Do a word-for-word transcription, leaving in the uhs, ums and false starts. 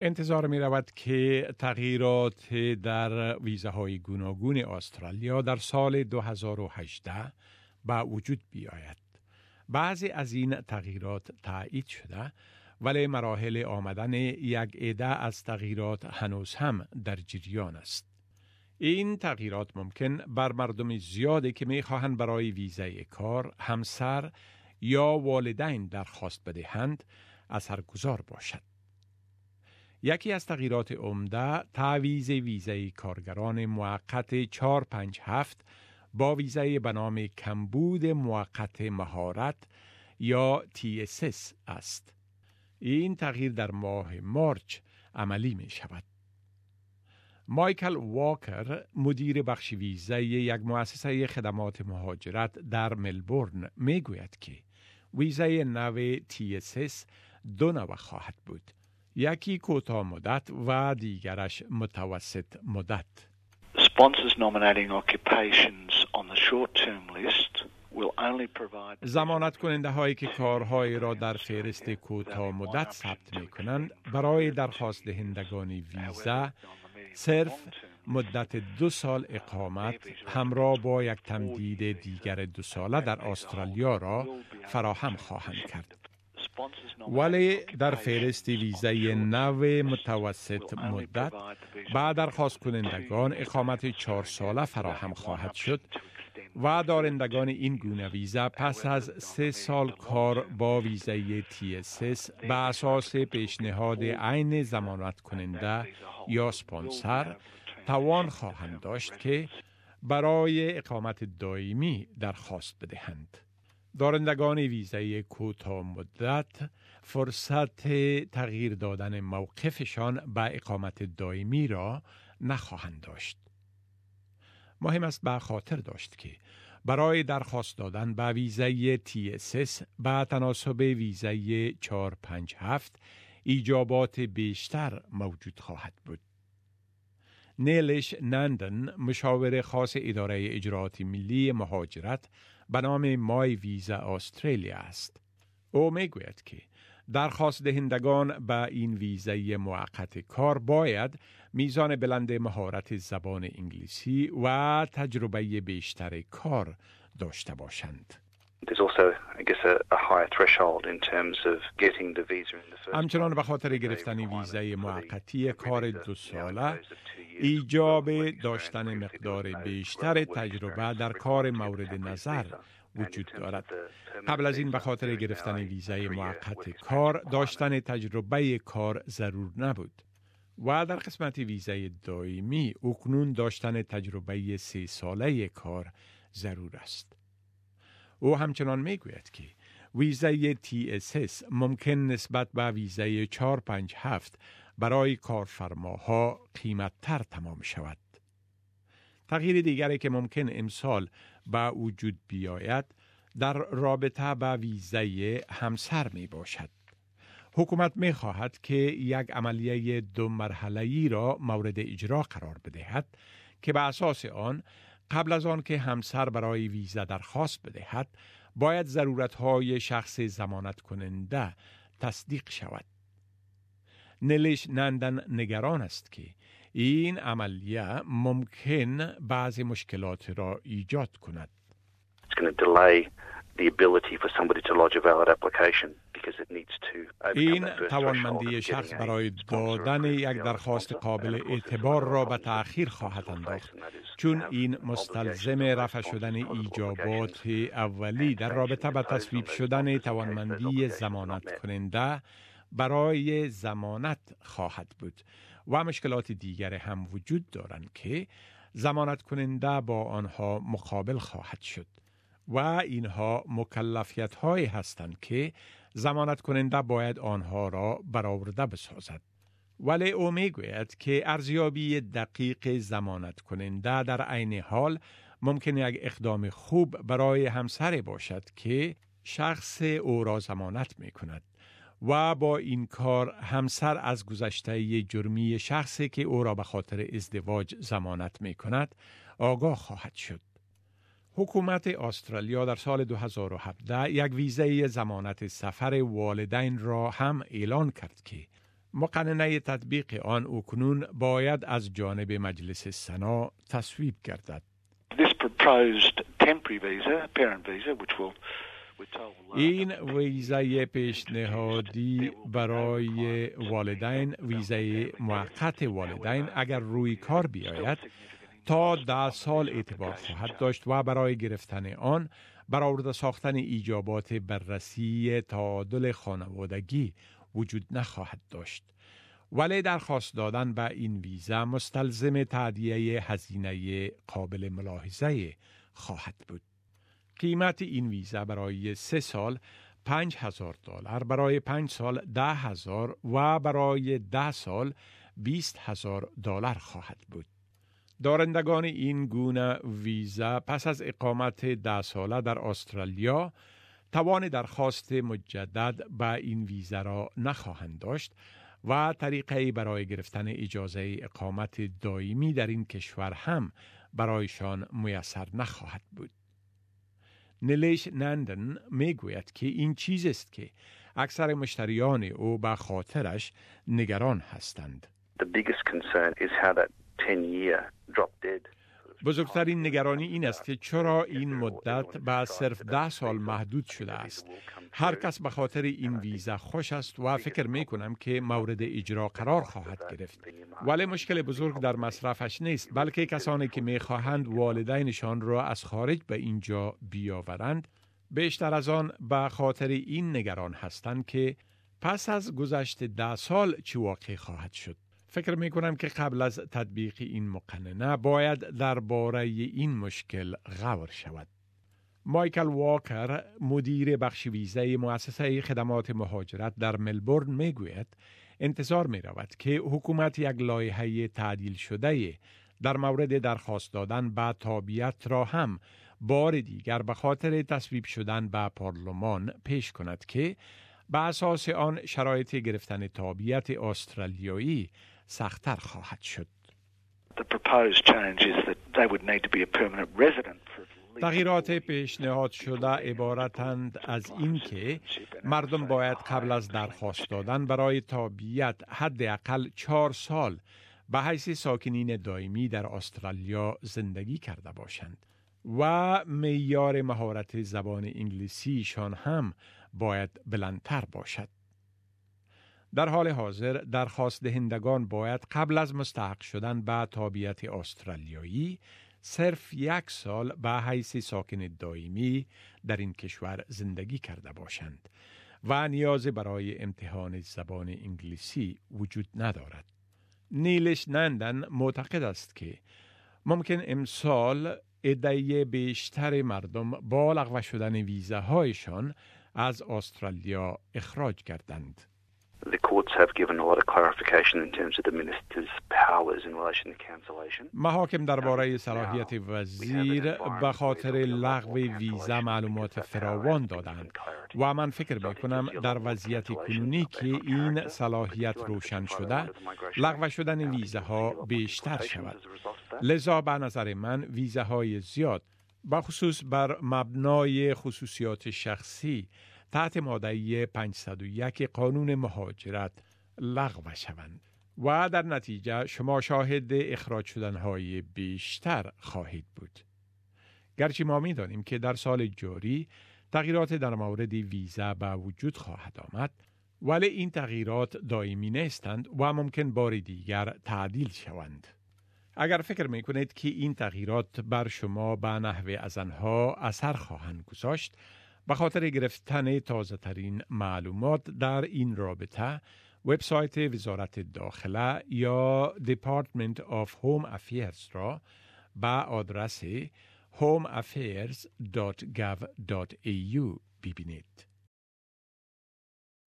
انتظار می رود که تغییرات در ویزاهای گوناگون استرالیا در سال دو هزار و هجده به وجود بیاید. بعضی از این تغییرات تایید شده، ولی مراحل آمدن یک عده از تغییرات هنوز هم در جریان است. این تغییرات ممکن بر مردم زیادی که می خواهند برای ویزای کار، همسر یا والدین درخواست بدهند اثرگذار باشد. یکی از تغییرات عمده تعویض ویزای کارگران موقت چهار پنج هفت با ویزای به نام کمبود موقت مهارت یا تی اس اس است. این تغییر در ماه مارچ عملی می شود. مایکل واکر، مدیر بخش ویزای یک مؤسسه خدمات مهاجرت در ملبورن، می گوید که ویزای نو تی اس اس دو نوع خواهد بود. یکی کوتاه مدت و دیگرش متوسط مدت. Sponsors nominating occupations on the short-term list will only provide ضمانت کننده هایی که کارهای را در فهرست کوتاه مدت ثبت می کنند برای درخواست دهندگان ویزا صرف مدت دو سال اقامت همراه با یک تمدید دیگر دو ساله در استرالیا را فراهم خواهند کرد. ولی در فهرست ویزای نو متوسط مدت بعد درخواست کنندگان اقامت چهار ساله فراهم خواهد شد و دارندگان این گونه ویزا پس از سه سال کار با ویزای تی اس اس به اساس پیشنهاد عین ضمانت کننده یا سپانسر توان خواهند داشت که برای اقامت دائمی درخواست بدهند. دارندگان ویزای کوتاه مدت فرصت تغییر دادن موقفشان به اقامت دائمی را نخواهند داشت. مهم است به خاطر داشت که برای درخواست دادن به ویزای تی اس اس به تناسب ویزای چهار پنج هفت ایجابات بیشتر موجود خواهد بود. نیلش نندن، مشاور خاص اداره اجراعات ملی مهاجرت به نام مای ویزا استرالیا است. او می گوید که درخواست دهندگان به این ویزای موقت کار باید میزان بلند مهارت زبان انگلیسی و تجربه بیشتر کار داشته باشند. همچنان به خاطر گرفتن ویزای موقتی کار دو ساله ایجاب داشتن مقدار بیشتر تجربه در کار مورد نظر وجود دارد. قبل از این به خاطر گرفتن ویزای موقت کار داشتن تجربه کار ضرور نبود و در قسمت ویزای دائمی اکنون داشتن تجربه سه ساله کار ضرور است. او همچنان می گوید که ویزای تی اس اس ممکن نسبت به ویزای چهار پنج هفت برای کارفرماها قیمت‌تر تمام شود. تغییر دیگری که ممکن امسال به وجود بیاید در رابطه با ویزای همسر می باشد. حکومت می خواهد که یک عملیه دو مرحله‌ای را مورد اجرا قرار بدهد که به اساس آن قبل از آن که همسر برای ویزا درخواست بدهد باید ضرورت‌های شخص ضمانت کننده تصدیق شود. نلیش نندن نگران است که این عملیه ممکن بعضی مشکلات را ایجاد کند. این توانمندی شخص برای دادن یک درخواست قابل اعتبار را به تأخیر خواهد انداخت، چون این مستلزم رفع شدن ایجابات اولی در رابطه با تصویب شدن توانمندی ضمانت کننده برای ضمانت خواهد بود و مشکلات دیگر هم وجود دارند که ضمانت کننده با آنها مقابل خواهد شد و اینها مکلفیت هایی هستند که ضمانت کننده باید آنها را برآورده بسازد. ولی او می گوید که ارزیابی دقیق ضمانت کننده در عین حال ممکن یک اقدام خوب برای همسر باشد که شخص او را ضمانت می کند و با این کار همسر از گذشته جرمی شخصی که او را به خاطر ازدواج ضمانت می کند آگاه خواهد شد. حکومت استرالیا در سال دو هزار و هفده یک ویزای ضمانت سفر والدین را هم اعلان کرد که مقننه تطبیق آن اکنون باید از جانب مجلس سنا تصویب گردد. This proposed temporary visa, parent visa, which will این ویزای پیشنهادی برای والدین، ویزای موقت والدین اگر روی کار بیاید تا ده سال اعتبار خواهد داشت و برای گرفتن آن برآورده ساختن ایجابات بررسی تعادل خانوادگی وجود نخواهد داشت. ولی درخواست دادن به این ویزا مستلزم تادیه هزینه قابل ملاحظه خواهد بود. قیمت این ویزا برای سه سال پنج هزار دلار، برای پنج سال ده هزار و برای ده سال بیست هزار دلار خواهد بود. دارندگان این گونه ویزا پس از اقامت ده ساله در استرالیا توان درخواست مجدد به این ویزا را نخواهند داشت و طریقه برای گرفتن اجازه اقامت دائمی در این کشور هم برایشان میسر نخواهد بود. نیلیش نندن میگوید که این چیز است که اکثر مشتریان او به خاطرش نگران هستند. The biggest concern is how that ten year drop dead. بزرگترین نگرانی این است که چرا این مدت به صرف ده سال محدود شده است. هر کس به خاطر این ویزا خوش است و فکر می کنم که مورد اجرا قرار خواهد گرفت. ولی مشکل بزرگ در مصرفش نیست، بلکه کسانی که می خواهند والدینشان را از خارج به اینجا بیاورند بیشتر از آن به خاطر این نگران هستند که پس از گذشت ده سال چه واقع خواهد شد. فکر می کنم که قبل از تطبیق این مقننه باید درباره این مشکل غور شود. مایکل واکر، مدیر بخش ویزای مؤسسه خدمات مهاجرت در ملبورن می گوید انتظار می رود که حکومت یک لایحه تعدیل شده در مورد درخواست دادن به تابعیت را هم بار دیگر به خاطر تصویب شدن به پارلمان پیش کند که به اساس آن شرایط گرفتن تابعیت استرالیایی سخت‌تر خواهد شد. The proposed change is that they would need to be a permanent resident for تغییرات پیشنهاد شده عبارتند از این که مردم باید قبل از درخواست دادن برای تابعیت حداقل چهار سال به حیث ساکنین دائمی در استرالیا زندگی کرده باشند و معیار مهارت زبان انگلیسیشان هم باید بلندتر باشد. در حال حاضر درخواست دهندگان باید قبل از مستحق شدن به تابعیت استرالیایی صرف یک سال به حیث ساکن دائمی در این کشور زندگی کرده باشند و نیاز برای امتحان زبان انگلیسی وجود ندارد. نیلش نندن معتقد است که ممکن امسال عده بیشتر مردم با لغو شدن ویزاهایشان از استرالیا اخراج کردند. The courts have given a lot of clarification in terms of the minister's powers in relation to cancellation. محاکم درباره صلاحیت وزیر به خاطر لغو ویزا معلومات فراوان دادند و من فکر می‌کنم در وضعیت کنونی که این صلاحیت روشن شده لغو شدن ویزاها بیشتر شود. لذا به نظر من ویزاهای زیاد بخصوص بر مبنای خصوصیات شخصی تحت ماده پانصد و یک قانون مهاجرت لغو شوند و در نتیجه شما شاهد اخراج شدنهای بیشتر خواهید بود. گرچه ما می دانیم که در سال جاری تغییرات در مورد ویزا به وجود خواهد آمد، ولی این تغییرات دائمی نیستند و ممکن بار دیگر تعدیل شوند. اگر فکر می کنید که این تغییرات بر شما به نحو از آنها اثر خواهند گذاشت، به خاطر گرفتن تازه ترین معلومات در این رابطه وبسایت وزارت داخله یا Department of Home Affairs را به آدرس home affairs dot gov dot a u ببینید.